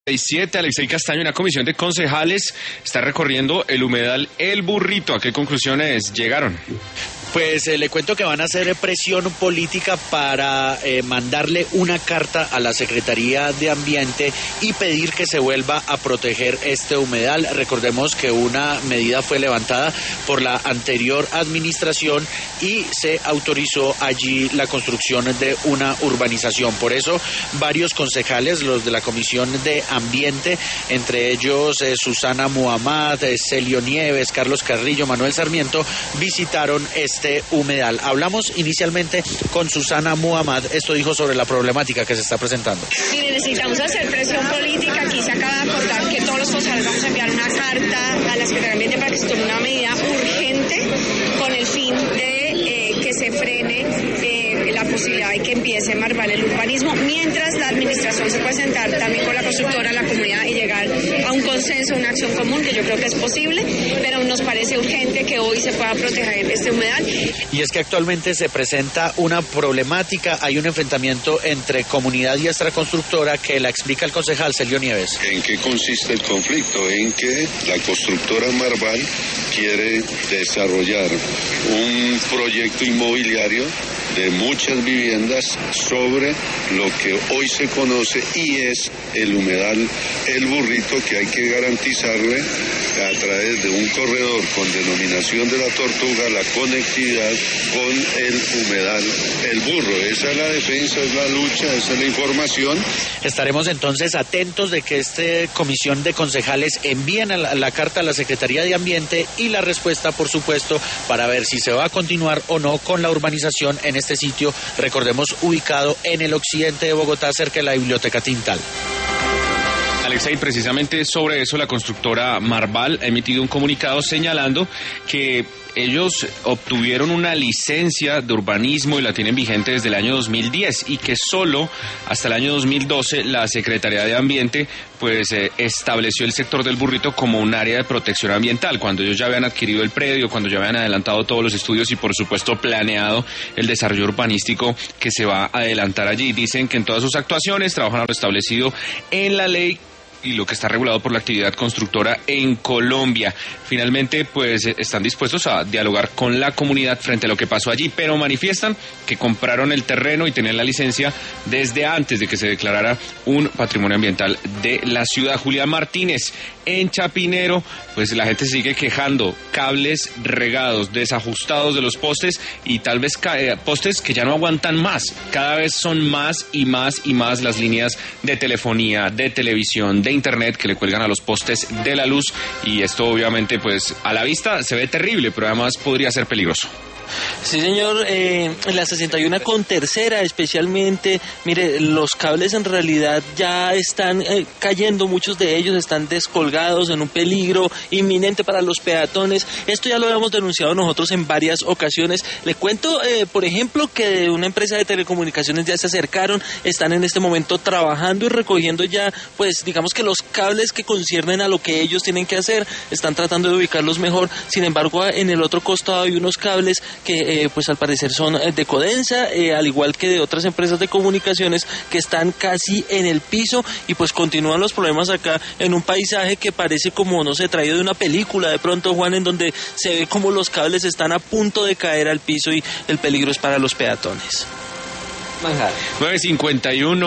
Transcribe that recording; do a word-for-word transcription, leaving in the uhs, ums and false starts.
siete, Alexei Castaño, una comisión de concejales está recorriendo el humedal El Burrito. ¿A qué conclusiones llegaron? Pues eh, le cuento que van a hacer presión política para eh, mandarle una carta a la Secretaría de Ambiente y pedir que se vuelva a proteger este humedal. Recordemos que una medida fue levantada por la anterior administración y se autorizó allí la construcción de una urbanización. Por eso varios concejales, los de la Comisión de Ambiente, entre ellos eh, Susana Muhammad, eh, Celio Nieves, Carlos Carrillo, Manuel Sarmiento, visitaron este Este humedal. Hablamos inicialmente con Susana Muhammad. Esto dijo sobre la problemática que se está presentando. Mire, necesitamos hacer presión política. Aquí se acaba de acordar que todos los concejales vamos a enviar una carta a la Secretaría de Ambiente para que se tome una medida urgente con el fin de eh, que se frene eh, la posibilidad de que empiece a marbar el urbanismo, mientras la administración se puede sentar también con la constructora, la comunidad y llegar a un consenso, una acción común, que yo creo que es posible, pero nos parece urgente que hoy se pueda proteger este humedal. Y es que actualmente se presenta una problemática, hay un enfrentamiento entre comunidad y esta constructora que la explica el concejal Celio Nieves. ¿En qué consiste el conflicto? En que la constructora Marval quiere desarrollar un proyecto inmobiliario de muchas viviendas sobre lo que hoy se conoce y es el humedal El Burrito, que hay que garantizarle a través de un corredor con denominación de la Tortuga la conectividad con el humedal El Burro. Esa es la defensa, es la lucha, esa es la información. Estaremos entonces atentos de que esta comisión de concejales envíen la, la carta a la Secretaría de Ambiente y la respuesta, por supuesto, para ver si se va a continuar o no con la urbanización en este sitio, recordemos, ubicado en el occidente de Bogotá, cerca de la Biblioteca Tintal. Alexei, precisamente sobre eso la constructora Marval ha emitido un comunicado señalando que ellos obtuvieron una licencia de urbanismo y la tienen vigente desde el año dos mil diez y que solo hasta el año dos mil doce la Secretaría de Ambiente pues eh, estableció el sector del Burrito como un área de protección ambiental, cuando ellos ya habían adquirido el predio, cuando ya habían adelantado todos los estudios y por supuesto planeado el desarrollo urbanístico que se va a adelantar allí. Dicen que en todas sus actuaciones trabajan a lo establecido en la ley y lo que está regulado por la actividad constructora en Colombia. Finalmente, pues están dispuestos a dialogar con la comunidad frente a lo que pasó allí, pero manifiestan que compraron el terreno y tenían la licencia desde antes de que se declarara un patrimonio ambiental de la ciudad. Julián Martínez, en Chapinero, pues la gente sigue quejando, cables regados, desajustados de los postes y tal vez eh, postes que ya no aguantan más. Cada vez son más y más y más las líneas de telefonía, de televisión, de internet que le cuelgan a los postes de la luz y esto obviamente pues a la vista se ve terrible, pero además podría ser peligroso. Sí, señor, eh, en la sesenta y uno con tercera especialmente, mire, los cables en realidad ya están eh, cayendo, muchos de ellos están descolgados en un peligro inminente para los peatones. Esto ya lo habíamos denunciado nosotros en varias ocasiones. Le cuento, eh, por ejemplo, que una empresa de telecomunicaciones ya se acercaron, están en este momento trabajando y recogiendo ya, pues digamos que los cables que conciernen a lo que ellos tienen que hacer, están tratando de ubicarlos mejor. Sin embargo, en el otro costado hay unos cables que eh, pues al parecer son de Codensa, eh, al igual que de otras empresas de comunicaciones que están casi en el piso y pues continúan los problemas acá en un paisaje que parece como, no sé, traído de una película de pronto, Juan, en donde se ve como los cables están a punto de caer al piso y el peligro es para los peatones. nueve cincuenta y uno